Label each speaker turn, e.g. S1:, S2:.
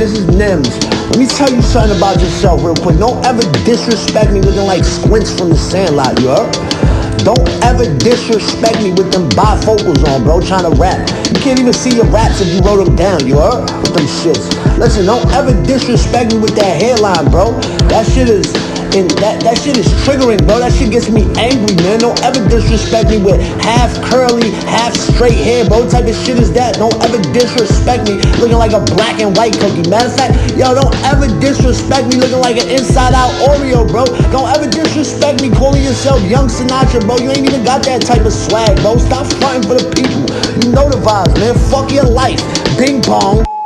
S1: this is Nims. Let me tell you something about yourself real quick. Don't ever disrespect me looking like Squints from the Sandlot, you heard? Don't ever disrespect me with them bifocals on, bro, trying to rap. You can't even see your raps if you wrote them down, you heard? With them shits. Listen, don't ever disrespect me with that hairline, bro. That shit is... And that shit is triggering, bro. That shit gets me angry, man. Don't ever disrespect me with half curly, half straight hair, bro. What type of shit is that? Don't ever disrespect me looking like a black and white cookie. Matter of fact, yo, don't ever disrespect me looking like an inside out Oreo, bro. Don't ever disrespect me calling yourself Young Sinatra, bro. You ain't even got that type of swag, bro. Stop fronting for the people. You know the vibes, man. Fuck your life. Ping pong.